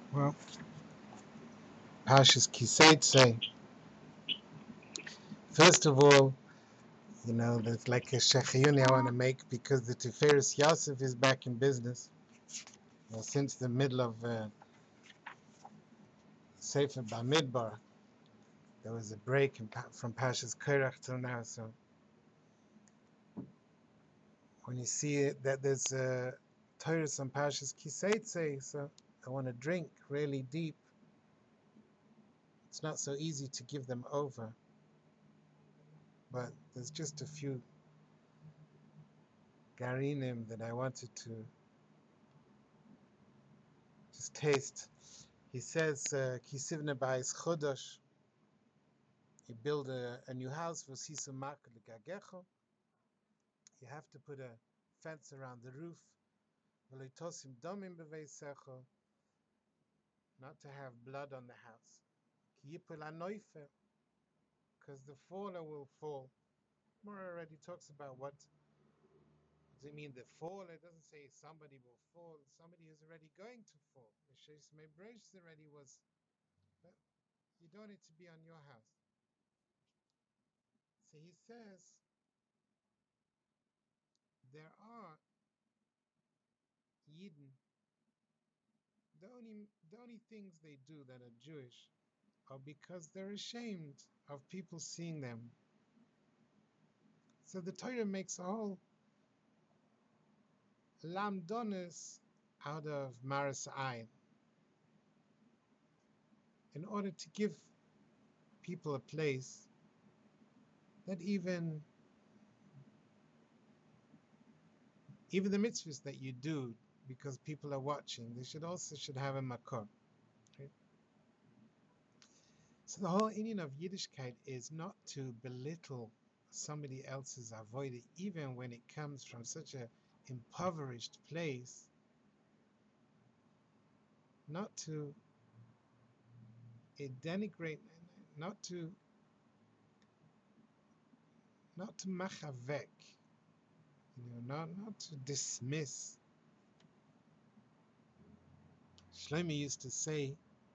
Well, Pashas Kiseitse, first of all, there's like a shechayuni I want to make because the Tiferes Yosef is back in business. Since the middle of Sefer Bamidbar, there was a break from Pashas Korach till now. So when you see it, that there's Torah on Pashas Kiseitse, so I want to drink really deep. It's not so easy to give them over, but there's just a few Garinim that I wanted to just taste. He says, Kisivne Bais Chodosh, you build a new house for Sisu Mak Gagecho, you have to put a fence around the roof, Veloitosim Domim Beveisecho, not to have blood on the house. Ki Yipul Anoifer, because the faller will fall. Mora already talks about what does it mean, the fall? It doesn't say somebody will fall, somebody is already going to fall. The Sheis Mebresh already was, but you don't need to be on your house. So he says there are Yidden, the only things they do that are Jewish are because they're ashamed of people seeing them. So the Torah makes a whole lamdonis out of Maris Ayin in order to give people a place that even the mitzvahs that you do because people are watching, they should have a makor. Right? So the whole Indian of Yiddishkeit is not to belittle somebody else's avodah, even when it comes from such a impoverished place, not to denigrate, not to machavek, not to dismiss. Shlomo used to say,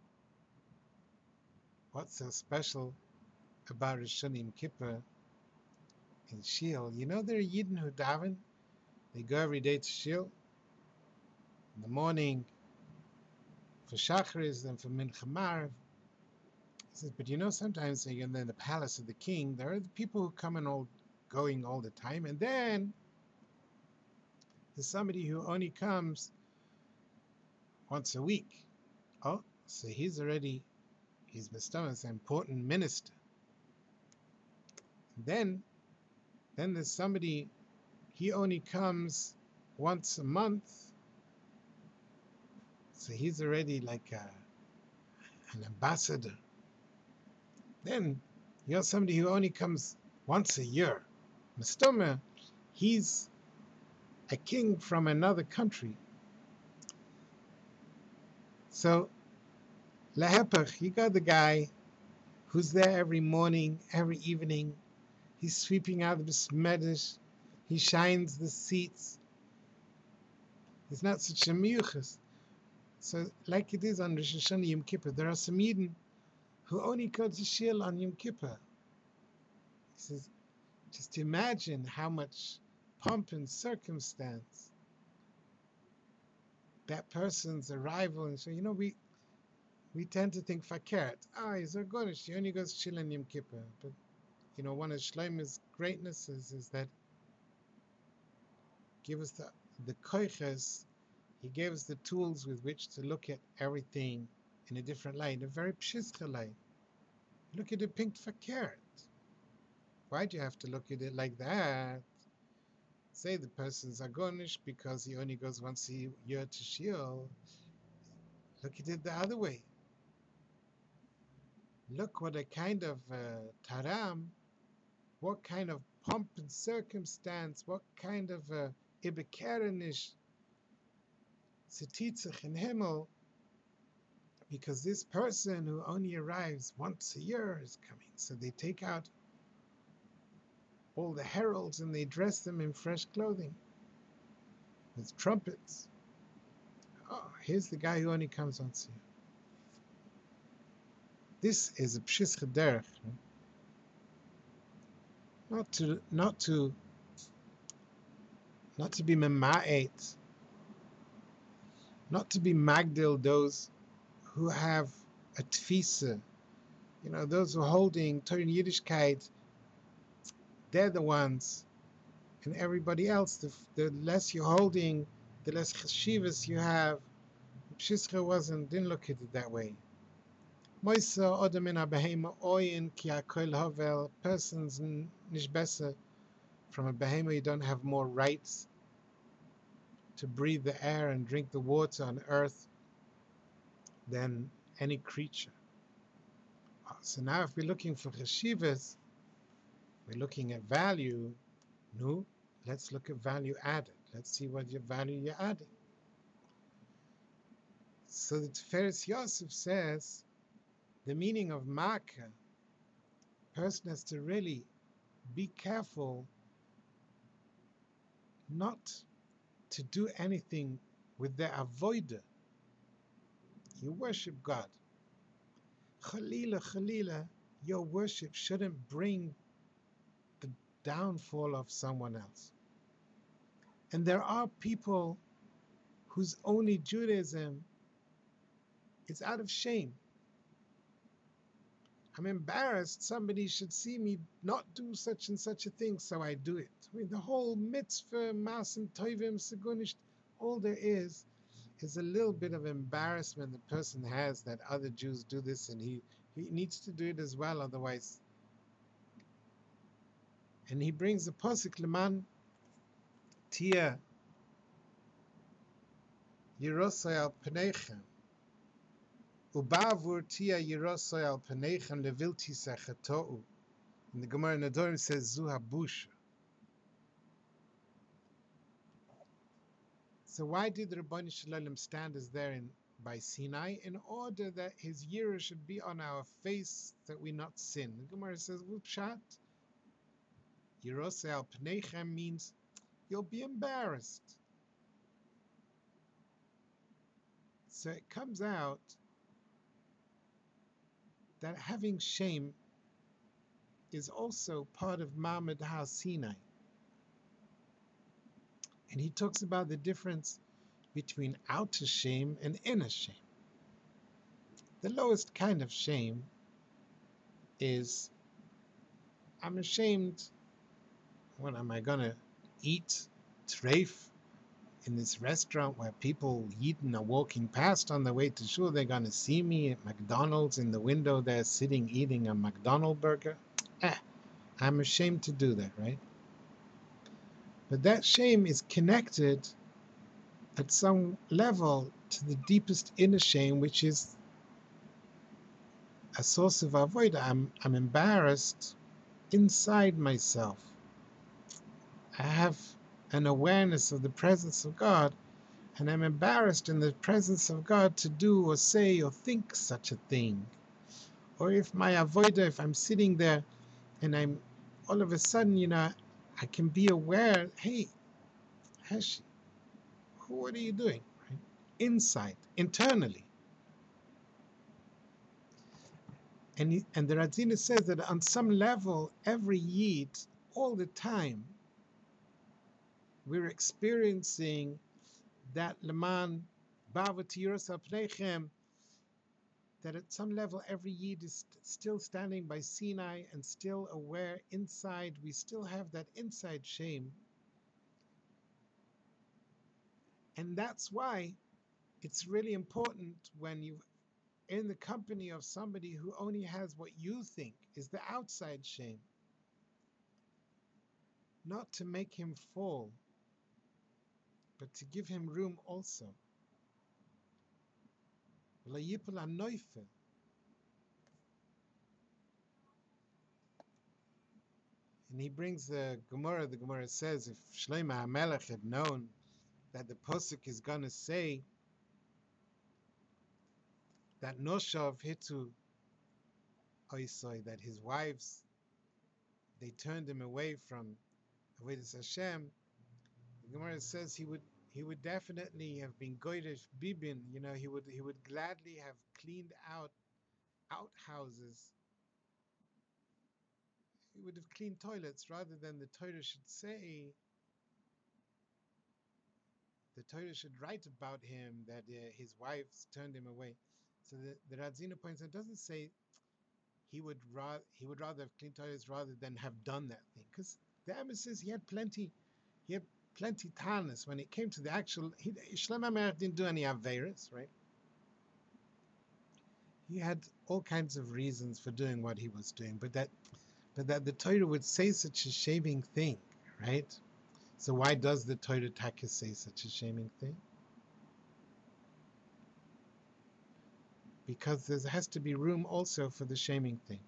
what's so special about Rosh Hashanah Yom Kippur in Shil? There are Yidden who daven, they go every day to Shil, in the morning, for Shacharis and for Mincha Maariv. He says, but sometimes in the palace of the king, there are the people who come and going all the time, and then there's somebody who only comes once a week. Oh, so he's Mr. an important minister. And then there's somebody, he only comes once a month, so he's already like an ambassador. Then you got somebody who only comes once a year. Mr. He's a king from another country. So, Lehepech, you got the guy who's there every morning, every evening. He's sweeping out the besmedish. He shines the seats. He's not such a miyuchas. So, like it is on Rosh Hashanah Yom Kippur, there are some Yidden who only go to Shil on Yom Kippur. He says, just imagine how much pomp and circumstance that person's arrival. And so, we tend to think fakert. He's a Gonish. He only goes Shil on Yom Kippur. But, one of Shlomo's greatnesses is that give us the koiches. He gave us the tools with which to look at everything in a different light, a very pshischa light. Look at it pink fakert. Why do you have to look at it like that? Say the person's agonish because he only goes once a year to Shiel. Look at it the other way. Look what a kind of taram, what kind of pomp and circumstance, what kind of ibekerenish, setitzach in Himmel, because this person who only arrives once a year is coming. So they take out all the heralds and they dress them in fresh clothing with trumpets. Oh, here's the guy who only comes once a year. This is a pshischa derech, not to be mema'et, not to be magdil those who have a tfisa. Those who are holding Torah and Yiddishkeit, they're the ones, and everybody else, the less you're holding, the less cheshivas you have. Pshischa didn't look at it that way. Moisa odem in behema oyin ki akol havel. Persons nish besser from a behema. You don't have more rights to breathe the air and drink the water on earth than any creature. So now if we're looking for cheshivas, we're looking at value. No, let's look at value added. Let's see what your value you're adding. So the Tiferes Yosef says the meaning of Makkah, person has to really be careful not to do anything with their avoider. You worship God. Chalila, your worship shouldn't bring the downfall of someone else. And there are people whose only Judaism is out of shame. I'm embarrassed somebody should see me not do such and such a thing, so I do it. I mean, the whole mitzvah, masim, toivim, segunisht, all there is a little bit of embarrassment the person has that other Jews do this, and he needs to do it as well, otherwise. And he brings the posik leman tia yerosai al penechem ubavur tia yerosai al penechem levilti sechatohu. And the Gemara Nadorim says zu habusha. So why did the Rabbanu Shalom stand us there by Sinai? In order that his yira should be on our face, that we not sin. The Gemara says, Pshat, Yerosei al Pneichem means you'll be embarrassed. So it comes out that having shame is also part of Ma'amad Har Sinai. And he talks about the difference between outer shame and inner shame. The lowest kind of shame is, I'm ashamed. What am I gonna eat treif in this restaurant where people eating are walking past on the way to shul? They're gonna see me at McDonald's in the window there sitting eating a McDonald's burger. I'm ashamed to do that, right? But that shame is connected at some level to the deepest inner shame, which is a source of avodah. I'm embarrassed inside myself. I have an awareness of the presence of God, and I'm embarrassed in the presence of God to do or say or think such a thing. Or if my avodah, if I'm sitting there and I'm all of a sudden, I can be aware, hey, Heshi, what are you doing? Right? Inside, internally. And the Radzina says that on some level, every Yid, all the time, we're experiencing that Leman Bavati Yerusal Pneichem, that at some level every Yid is still standing by Sinai and still aware inside, we still have that inside shame. And that's why it's really important when you're in the company of somebody who only has what you think is the outside shame, not to make him fall, but to give him room also. And he brings the Gemara says, if Shlomo HaMelech had known that the Posuk is going to say that Noshav Hitu Oisoi, that his wives, they turned him away from Avodas Hashem, the Gemara says he would definitely have been Goyresh Bibin, he would gladly have cleaned out outhouses, he would have cleaned toilets rather than the Torah should say, the Torah should write about him that his wives turned him away. So the Radzina points out, it doesn't say he would rather have cleaned toilets rather than have done that thing, because the Amos says he had plenty tanis when it came to the actual. Shlomo HaMelech didn't do any averis, right? He had all kinds of reasons for doing what he was doing, but that the Torah would say such a shaming thing, right? So why does the Torah Taka say such a shaming thing? Because there has to be room also for the shaming thing.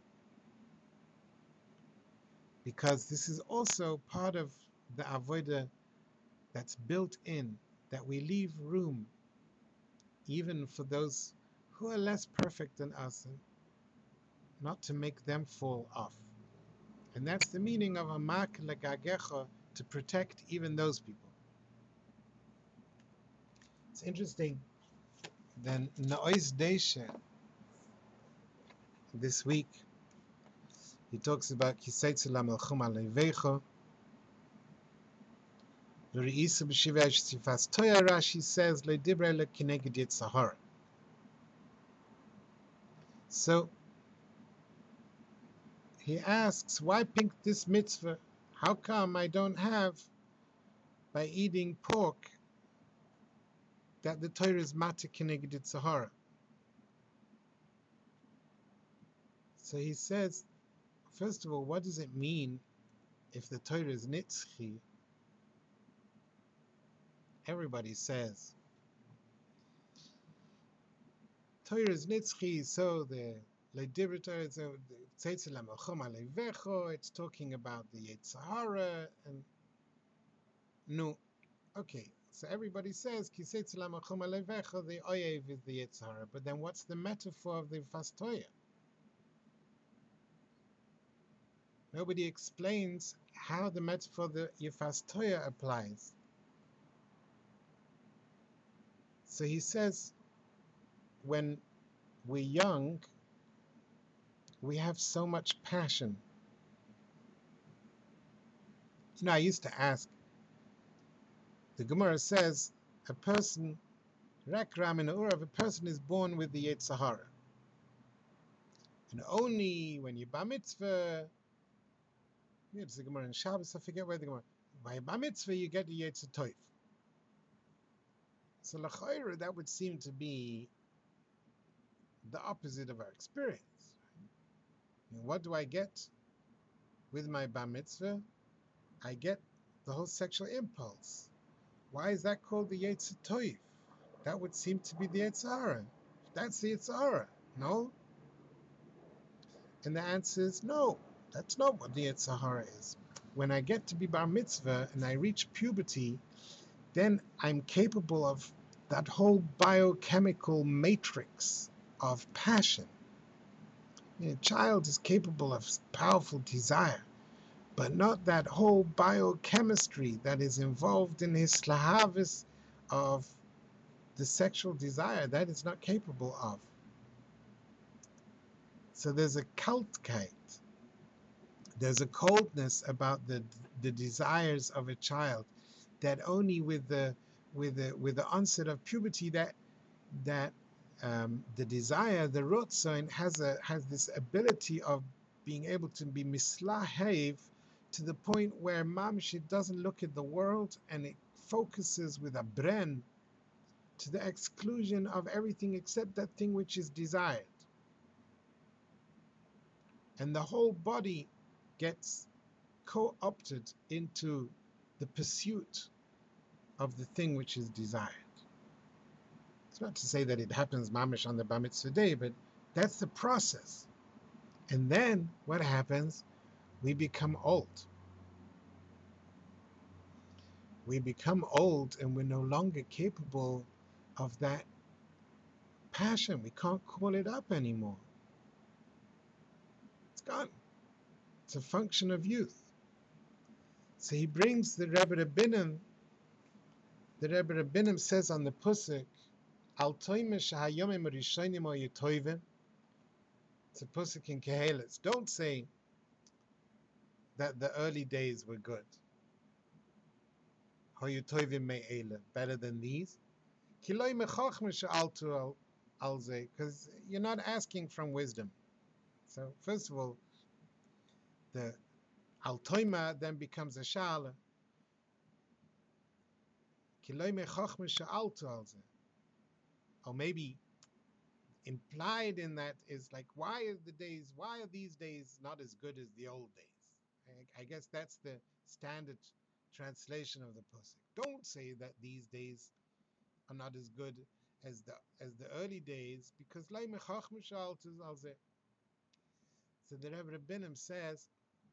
Because this is also part of the avodah that's built in, that we leave room even for those who are less perfect than us, and not to make them fall off. And that's the meaning of a mak legagecha, to protect even those people. It's interesting. Then Na'ois Deshe, this week, he talks about Kiseitzel HaMelchum Alevecho, V're'isa b'shivei sifas Toya. Rashi says, Le'dibre le'kineged Yitzhahara. So he asks, why pick this mitzvah? How come I don't have, by eating pork, that the Torah is mata kineged Yitzhahara? So he says, first of all, what does it mean if the Torah is nitzchi? Everybody says Torah is nitzchi, so the Leidibra Torah, so the Tzeitzei L'Melchum Alevecho, it's talking about the Yetzirah, and no, okay. So everybody says Kiseitzel HaMelchum Alevecho, the Oyev is the Yetzirah, but then what's the metaphor of the Fastoya? Nobody explains how the metaphor of the Yefastoya applies. So he says, when we're young, we have so much passion. You know, I used to ask, the Gemara says, a person, Rakram in Urav, a person is born with the Yetzirah. And only when you bar mitzvah, it's the Gemara in Shabbos, I forget where the Gemara, by bar mitzvah you get the Yetzer Toif. So l'chayra, that would seem to be the opposite of our experience. And what do I get with my bar mitzvah? I get the whole sexual impulse. Why is that called the Yetzer Toif? That would seem to be the Yetzirah. That's the Yetzirah, no? And the answer is no, that's not what the Yetzirah is. When I get to be bar mitzvah and I reach puberty, then I'm capable of that whole biochemical matrix of passion. A child is capable of powerful desire, but not that whole biochemistry that is involved in his slahavis of the sexual desire. That is not capable of. So there's a kaltkeit. There's a coldness about the desires of a child that only with the onset of puberty that the desire, the rotzoin, has this ability of being able to be mislahev to the point where mamish, it doesn't look at the world and it focuses with a bren to the exclusion of everything except that thing which is desired. And the whole body gets co-opted into the pursuit of the thing which is desired. It's not to say that it happens mamish on the bar mitzvah day, but that's the process. And then what happens? We become old. We become old and we're no longer capable of that passion. We can't call it up anymore. It's gone. It's a function of youth. So he brings the Rebbe Rabbinim. The Rebbe Rabbinim says on the Pusik, Al toime shahayomim rishonim o yetoivim. It's a Pusik in Kehelis. Don't say that the early days were good. Hoyu Toivim Me'ele, better than these. Kiloi Mechachma She'altu Alze, because you're not asking from wisdom. So, first of all, the Altoima then becomes a Shala. Kiloi Mechachma She'altu Alze. Or maybe implied in that is like, why are these days not as good as the old days? I guess that's the standard translation of the Pusik. Don't say that these days are not as good as the early days, because so the Rebbe Rabbinim says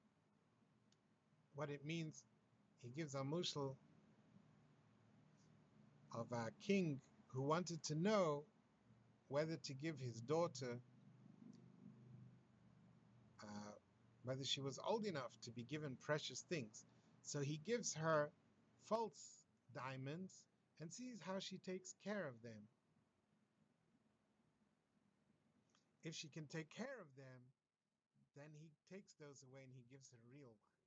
what it means. He gives a mushal of a king who wanted to know whether to give his daughter, uh, whether she was old enough to be given precious things. So he gives her false diamonds and sees how she takes care of them. If she can take care of them, then he takes those away and he gives her real ones.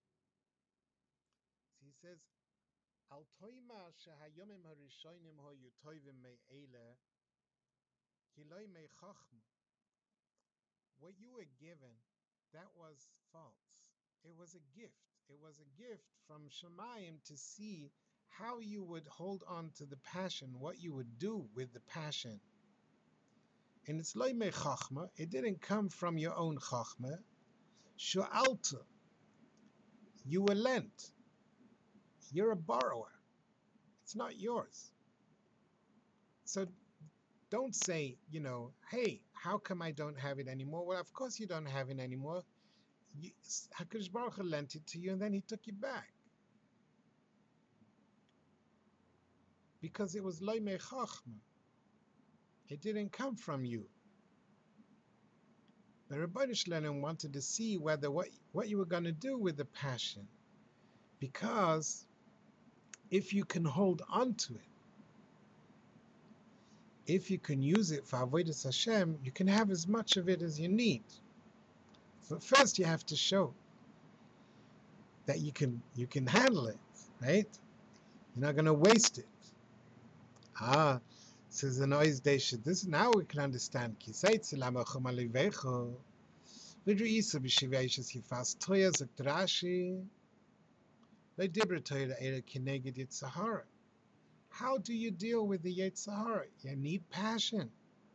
So he says, Al toima shehayomim harishonim hoyu toivim me'ele kiloi me'chachma. What you were given, that was false. It was a gift. It was a gift from Shemayim to see how you would hold on to the passion, what you would do with the passion. And it's loy me chachma. It didn't come from your own chachma. Shu'alta. You were lent. You're a borrower. It's not yours. So don't say, hey, how come I don't have it anymore? Well, of course you don't have it anymore. HaKadosh Baruch Hu lent it to you and then he took it back. Because it was loy me chachma. It didn't come from you. The Rebbeinu Shalom wanted to see whether what you were going to do with the passion. Because if you can hold on to it, if you can use it for Avodas Hashem, you can have as much of it as you need. But first you have to show that you can handle it, right? You're not going to waste it. Says the noise desha. This now we can understand. Kisaitz lamachum alivecho. Vidru isa b'shivayishas yifas toya zakdrashi. Le dibra toya era kineged yitzahara. How do you deal with the yitzahara? You need passion.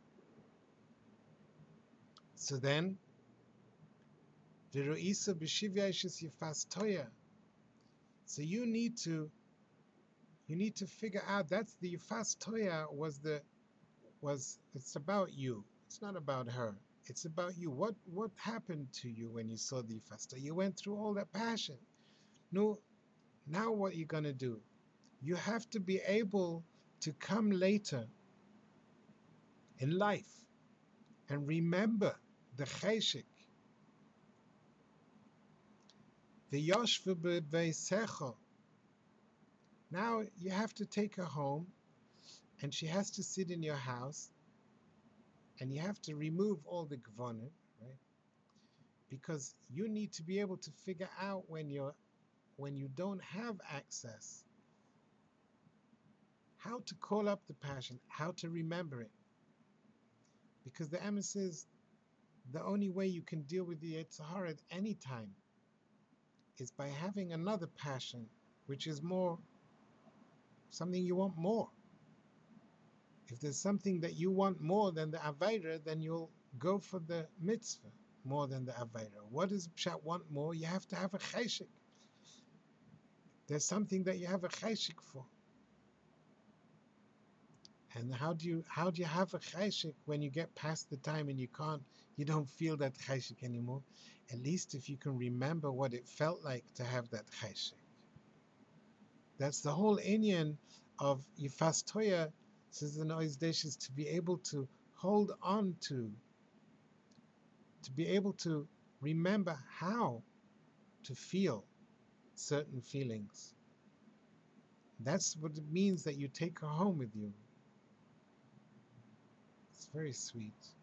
So then, vidru isa b'shivayishas yifas toya. So you need to figure out, that's the Yifas Toya it's about you. It's not about her. It's about you. What happened to you when you saw the Yifas Toya? You went through all that passion. No, now what you're gonna do? You have to be able to come later in life and remember the cheshik. The yoshva b'veisecha. Now you have to take her home, and she has to sit in your house, and you have to remove all the gvonim, right? Because you need to be able to figure out when you don't have access, how to call up the passion, how to remember it. Because the Emes says the only way you can deal with the Yetzer Hara at any time is by having another passion, which is more something you want more. If there's something that you want more than the Avaira, then you'll go for the mitzvah more than the Avaira. What does Pshat want more? You have to have a cheshik. There's something that you have a cheshik for. And how do you have a cheshik when you get past the time and you don't feel that cheshik anymore? At least if you can remember what it felt like to have that cheshik. That's the whole inyan of Yifas Toya, says the Nois Desh, is to be able to hold on to be able to remember how to feel certain feelings. That's what it means that you take her home with you. It's very sweet.